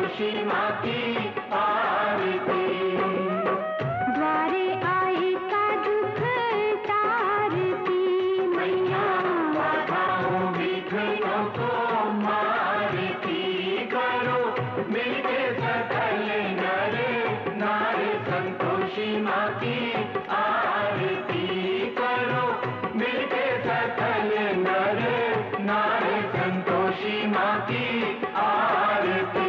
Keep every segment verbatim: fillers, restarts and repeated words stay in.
संतोषी माँ की आरती। द्वारे आई का दुख तारती मैया, बाधाओं विघ्नों को मारती, करो मिलके सकल नर नारी संतोषी माँ की आरती। करो मिलके सकल नर नारी संतोषी माँ की आरती।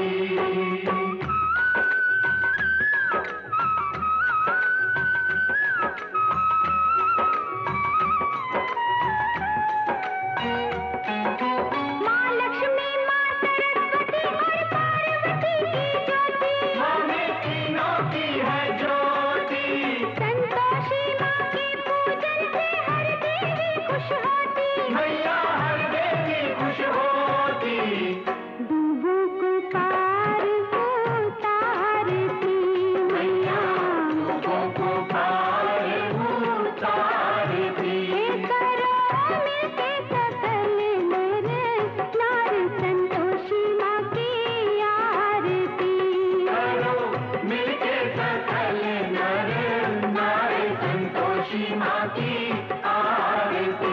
माँ की आरती।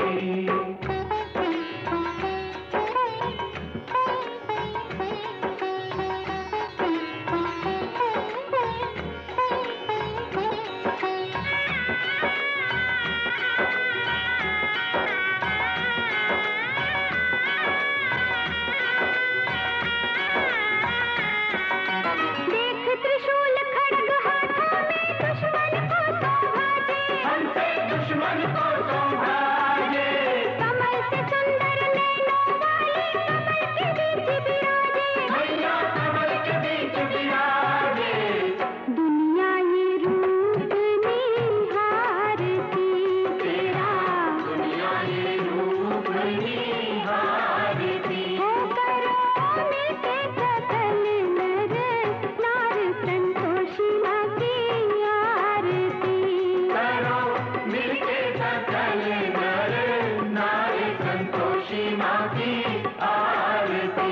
माँ की आरती।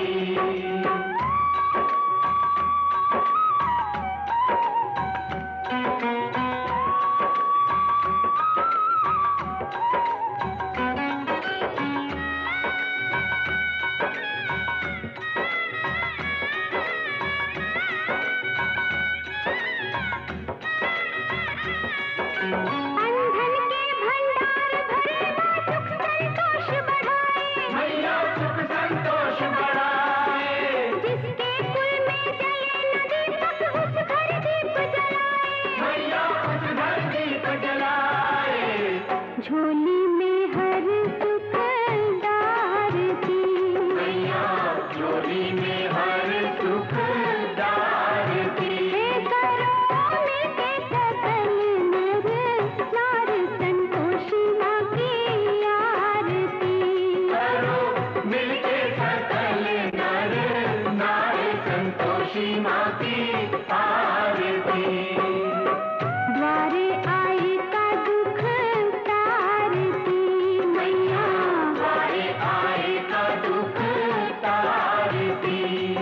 झोली में हर सुख डारती मैया, झोली में हर सुख डारती। करो मिलके सकल नर नारी संतोषी माँ की आरती। करो मिलके सकल नर नारी संतोषी माँ की आरती। द्वारे आई का दुख तारती मैया, द्वारे आए का दुख तारती।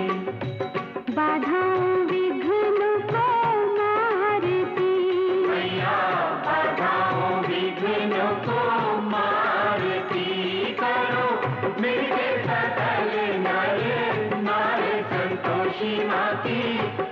बाधाओं विघ्न को मारती मैया, बाधाओं विघ्न को मारती। करो मिलके सकल नर नारी संतोषी माँ की